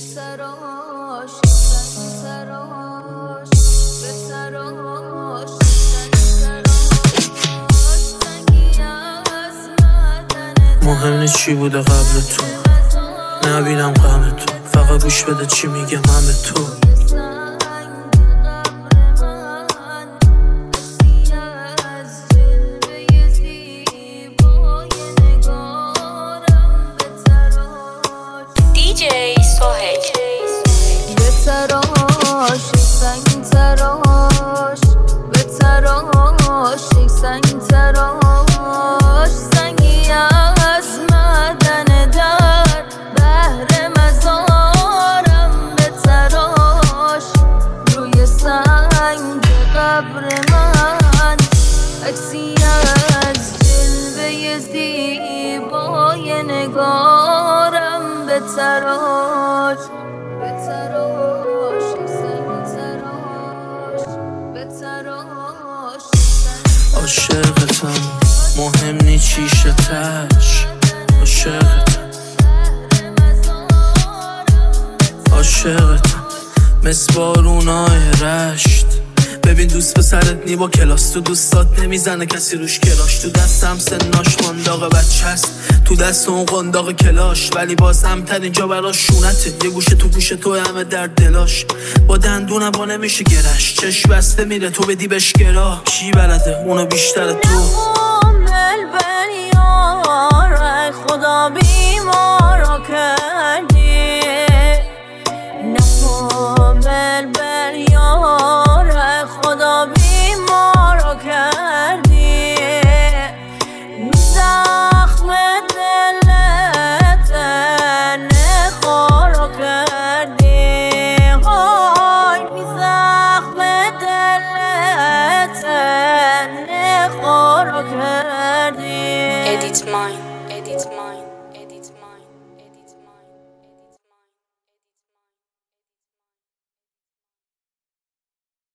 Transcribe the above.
مهم نیست چی بوده قبل تو، نبینم غم تو، فقط گوش بده چی میگم من به تو. DJ Sohej بتراش یک سنگ تراش، بتراش یک سنگ تراش، سنگی از معدن در بهر مزارم بتراش، روی سنگ قبر من عکسی از جلوه زیبای نگارم بتراش، بتراش یک سنگ تراش، بتراش عاشقتم مهم نی چیشه تش، عاشقتم مثل بارونای رشت. ببین دوست پسرت نی با کلاس، تو دوستات نمیزنه کسی روش کلاش. تو دستم سناش قنداق بچه است، تو دست اون قنداق کلاش، ولی بازم تر اینجا براش شونته. یه گوشه تو گوشه تو همه در دلاش، با دندونم با نمیشه گرش، چشم بسته میره تو بدی بهش گرا. کی بلده اونو بیشتر تو؟ خدا بیمارا کردی، نفامل بر یار خدا بیمارا کردی، زخم دلت نخارا کردی، های زخم دلت نخارا کردی. Edit Mind